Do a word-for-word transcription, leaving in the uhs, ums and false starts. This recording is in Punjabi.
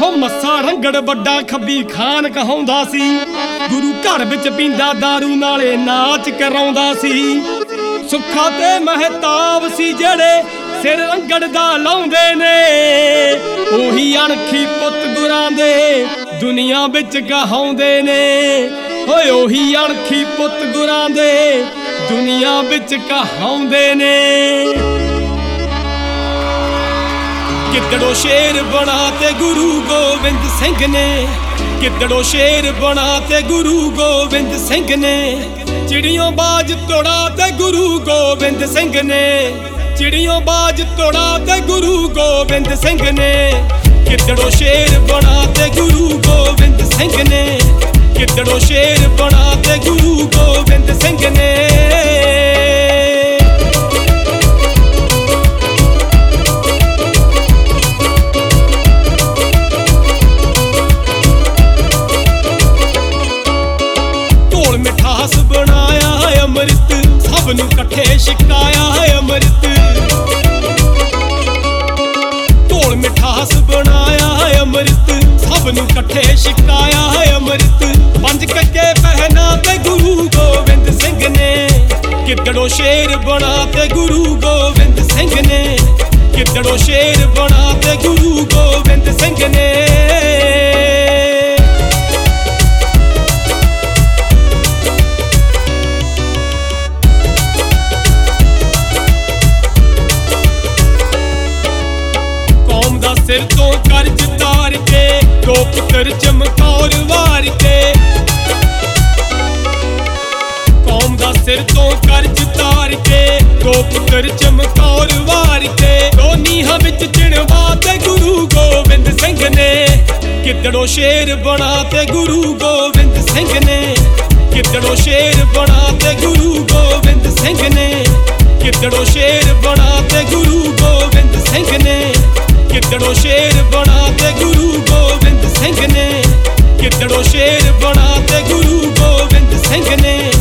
ਹੋ ਮੱਸਾ ਰੰਗੜ ਵੱਡਾ ਖੱਬੀ ਖਾਨ ਕਹਾਉਂਦਾ ਸੀ। ਗੁਰੂ ਘਰ ਵਿੱਚ ਪੀਂਦਾ ਦਾਰੂ ਨਾਲੇ ਨਾਚ ਕਰਾਉਂਦਾ ਸੀ। ਸੁੱਖਾ ਤੇ ਮਹਿਤਾਬ ਸੀ ਜਿਹੜੇ ਸਿਰ ਰੰਗੜ ਦਾ ਲਾਉਂਦੇ ਨੇ। ਉਹੀ ਅਣਖੀ ਪੁੱਤ ਗੁਰਾਂ ਦੇ ਦੁਨੀਆ ਵਿੱਚ ਕਹਾਉਂਦੇ ਨੇ। ਹੋਏ ਉਹੀ ਅਣਖੀ ਪੁੱਤ ਗੁਰਾਂ ਦੇ ਦੁਨੀਆ ਵਿੱਚ ਕਹਾਉਂਦੇ ਨੇ। ਗਿੱਦੜੋ ਸ਼ੇਰ ਬਣਾ ਤੇ ਗੁਰੂ ਗੋਬਿੰਦ ਸਿੰਘ ਨੇ। ਗਿੱਦੜੋ ਸ਼ੇਰ ਬਣਾ ਤੇ ਗੁਰੂ ਗੋਬਿੰਦ ਸਿੰਘ ਨੇ। ਚਿੜੀਓਂ ਬਾਜ ਤੋੜਾ ਤੇ ਗੁਰੂ ਗੋਬਿੰਦ ਸਿੰਘ ਨੇ। ਚਿੜੀਓਂ ਬਾਜ ਤੋੜਾ ਤੇ ਗੁਰੂ ਗੋਬਿੰਦ ਸਿੰਘ ਨੇ। ਗਿੱਦੜੋ ਸ਼ੇਰ ਬਣਾ ਤੇ ਗੁਰੂ ਗੋਬਿੰਦ ਸਿੰਘ ਨੇ। ਗਿੱਦੜੋ ਸ਼ੇਰ ਬਣਾ ਤੇ ਗੁਰੂ ਗੋਬਿੰਦ ਸਿੰਘ ਨੇ। ਢੋਲ ਮਿਠਾਸ ਬਣਾਇਆ ਹੈ ਅੰਮ੍ਰਿਤ, ਸਭ ਨੂੰ ਇਕੱਠੇ ਛਕਾਇਆ ਹੈ ਅੰਮ੍ਰਿਤ। ਢੋਲ ਮਿਠਾਸ ਬਣਾਇਆ ਹੈ ਅੰਮ੍ਰਿਤ, ਸਭ ਨੂੰ ਇਕੱਠੇ ਛਕਾਇਆ ਹੈ ਅੰਮ੍ਰਿਤ। ਪੰਜ ਕੱਕੇ ਪਹਿਨਾ ਤੇ ਗੁਰੂ ਗੋਬਿੰਦ ਸਿੰਘ ਨੇ। ਗਿੱਦੜੋ ਸ਼ੇਰ ਬਣਾ ਤੇ ਗੁਰੂ ਗੋਬਿੰਦ ਸਿੰਘ ਨੇ। ਗਿੱਦੜੋ ਸ਼ੇਰ ਬਣਾ ਤੇ ਗੁਰੂ ਗੋਬਿੰਦ ਸਿੰਘ ਨੇ। ਸਿਰ ਤੋਂ ਕਰਜ਼ ਤਾਰ ਕੇ ਦੋ ਪੁੱਤਰ ਚਮਕੌਰ ਵਾਰ ਕੇ। ਕੌਮ ਦਾ ਸਿਰ ਤੋਂ ਕਰਜ਼ ਤਾਰ ਕੇ ਦੋ ਪੁੱਤਰ ਚਮਕੌਰ ਵਾਰ ਕੇ। ਦੋ ਨੀਹਾਂ ਵਿੱਚ ਚਿਣਵਾ ਤੇ ਗੁਰੂ ਗੋਬਿੰਦ ਸਿੰਘ ਨੇ। ਗਿੱਦੜੋ ਸ਼ੇਰ ਬਣਾ ਤੇ ਗੁਰੂ ਗੋਬਿੰਦ ਸਿੰਘ ਨੇ। ਗਿੱਦੜੋ ਸ਼ੇਰ ਬਣਾ ਤੇ ਗੁਰੂ ਗੋਬਿੰਦ ਸਿੰਘ ਨੇ। ਗਿੱਦੜੋ ਸ਼ੇਰ ਬਣਾ ਤੇ ਗੁਰੂ ਗੋਬਿੰਦ ਸਿੰਘ ਨੇ। ਗਿੱਦੜੋ ਸ਼ੇਰ ਬਣਾ ਤੇ ਗੁਰੂ ਗੋਬਿੰਦ ਸਿੰਘ ਨੇ। ਗਿੱਦੜੋ ਸ਼ੇਰ ਬਣਾ ਤੇ ਗੁਰੂ ਗੋਬਿੰਦ ਸਿੰਘ ਨੇ।